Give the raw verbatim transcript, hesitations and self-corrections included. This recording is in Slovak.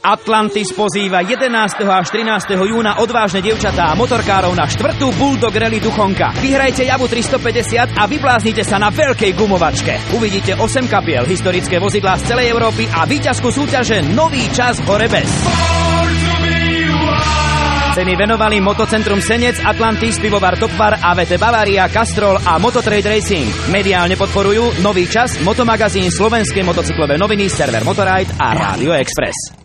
Atlantis pozýva jedenásteho až trinásteho júna odvážne dievčatá a motorkárov na štvrtú Bulldog Rally Duchonka. Vyhrajte Javu tristopäťdesiat a vybláznite sa na veľkej gumovačke. Uvidíte osem kapiel, historické vozidlá z celej Európy a víťazku súťaže Nový čas hore bez. Ceny venovali Motocentrum Senec, Atlantis, Pivovar Topvar, á vé té Bavaria, Castrol a Mototrade Racing. Mediálne podporujú Nový čas, Motomagazín, Slovenské motocyklové noviny, server Motorride a Rádio Express.